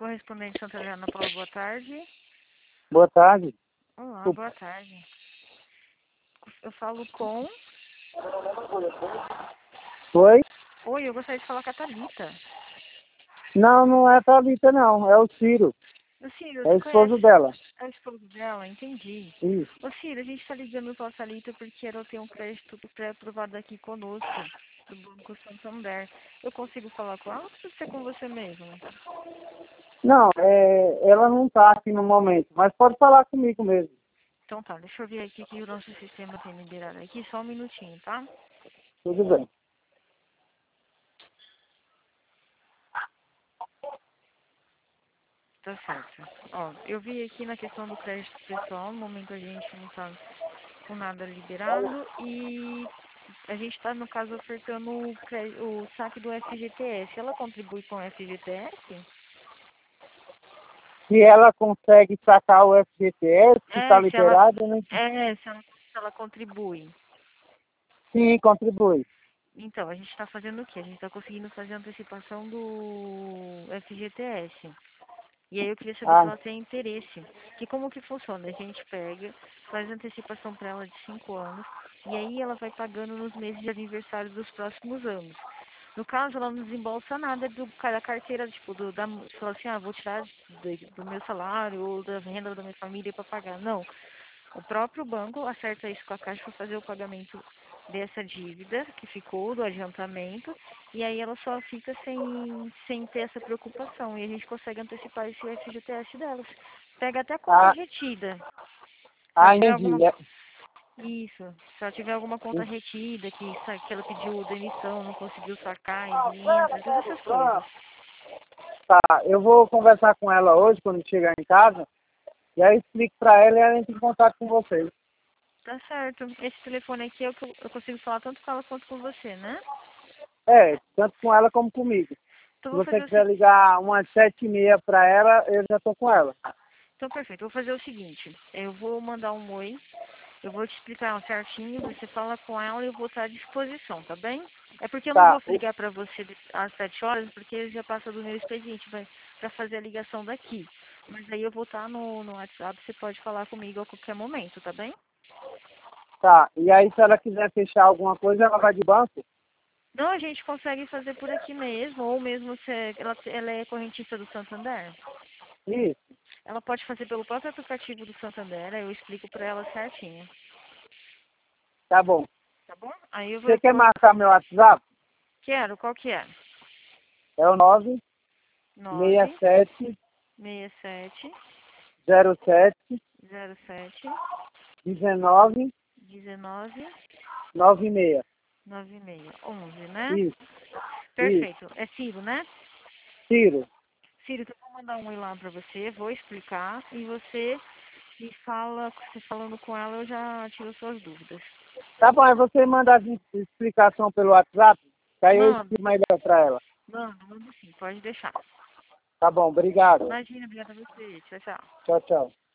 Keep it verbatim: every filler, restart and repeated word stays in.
correspondente Santa Helena Paula, boa tarde. Boa tarde. Olá, O- boa tarde. Eu falo com... Oi? Oi, eu gostaria de falar com a Thalita. Não, não é a Thalita, não. É o Ciro. Ô, Ciro, É o você esposo conhece? dela. É o esposo dela? Entendi. Isso. Ô, Ciro, a gente tá ligando pra Thalita porque ela tem um crédito pré-aprovado aqui conosco, do Banco Santander. Eu consigo falar com ela ou precisa ser com você mesmo? Não, é, ela não está aqui no momento, mas pode falar comigo mesmo. Então tá, deixa eu ver aqui que o nosso sistema tem liberado aqui, só um minutinho, tá? Tudo bem. Tá certo. Ó, eu vi aqui na questão do crédito pessoal, no momento a gente não tá com nada liberado e a gente está, no caso, ofertando o, cre- o saque do F G T S. Ela contribui com o F G T S? Se ela consegue sacar o F G T S, que está É, se ela, liberado, né? é, se ela, se ela contribui. Sim, contribui. Então, a gente está fazendo o quê? A gente está conseguindo fazer a antecipação do F G T S. E aí eu queria saber se Ah, ela tem interesse. Que como que funciona? A gente pega, faz antecipação para ela de cinco anos, e aí ela vai pagando nos meses de aniversário dos próximos anos. No caso, ela não desembolsa nada do, da carteira, tipo, do, da, se fala assim, ah, vou tirar do, do meu salário ou da renda da minha família para pagar. Não. O próprio banco acerta isso com a Caixa para fazer o pagamento dessa dívida que ficou, do adiantamento, e aí ela só fica sem, sem ter essa preocupação. E a gente consegue antecipar esse F G T S delas. Pega até a conta ah, retida. Se ela ah, tiver alguma. entendi. É, Isso. Se ela tiver alguma conta retida, que, sa- que ela pediu demissão, não conseguiu sacar e entra, todas essas coisas. tá, eu vou conversar com ela hoje, quando chegar em casa, e aí eu explico para ela e ela entra em contato com vocês. Tá certo. Esse telefone aqui é o que eu, eu consigo falar tanto com ela quanto com você, né? É, tanto com ela como comigo. Então Se vou você fazer o quiser seguinte. ligar umas sete e meia para ela, eu já estou com ela. Então, perfeito. Eu vou fazer o seguinte. Eu vou mandar um oi. Eu vou te explicar certinho. Você fala com ela e eu vou estar à disposição, tá bem? É porque eu não Tá, vou o- ligar para você de- às sete horas, porque já passa do meu expediente para fazer a ligação daqui. Mas aí eu vou estar no, no WhatsApp. Você pode falar comigo a qualquer momento, tá bem? tá. E aí, se ela quiser fechar alguma coisa, ela vai de banco? Não, a gente consegue fazer por aqui mesmo. Ou mesmo se ela, ela é correntista do Santander. Isso, Ela pode fazer pelo próprio aplicativo do Santander. Aí eu explico para ela certinho. tá bom. Tá bom? Aí eu vou, Você eu quer vou... marcar meu WhatsApp? Quero, qual que é? É o nove seis nove sete seis sete zero sete zero sete dezenove dezenove noventa e seis. noventa e seis onze, né? Isso, isso. Perfeito. É Ciro, né? Ciro. Ciro, então eu vou mandar um oi lá pra você, vou explicar e você me fala, você falando com ela, eu já tiro suas dúvidas. Tá bom, aí você manda a dis- explicação pelo WhatsApp, que aí eu Manda, explico melhor para ela. manda, manda sim, pode deixar. Tá bom, obrigado. Imagina, obrigada a você. Tchau, tchau. Tchau, tchau.